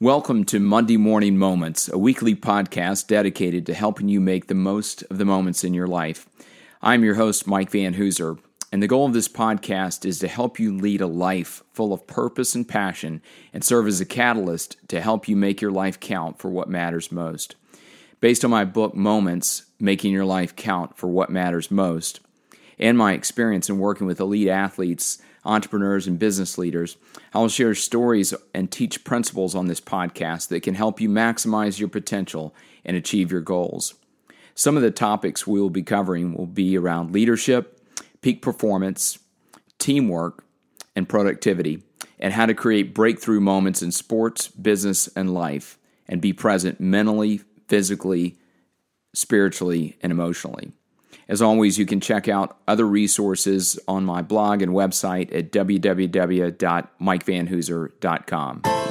Welcome to Monday Morning Moments, a weekly podcast dedicated to helping you make the most of the moments in your life. I'm your host, Mike Van Hooser, and the goal of this podcast is to help you lead a life full of purpose and passion and serve as a catalyst to help you make your life count for what matters most. Based on my book, Moments, Making Your Life Count for What Matters Most, and my experience in working with elite athletes, entrepreneurs, and business leaders, I will share stories and teach principles on this podcast that can help you maximize your potential and achieve your goals. Some of the topics we will be covering will be around leadership, peak performance, teamwork, and productivity, and how to create breakthrough moments in sports, business, and life, and be present mentally, physically, spiritually, and emotionally. As always, you can check out other resources on my blog and website at www.mikevanhooser.com.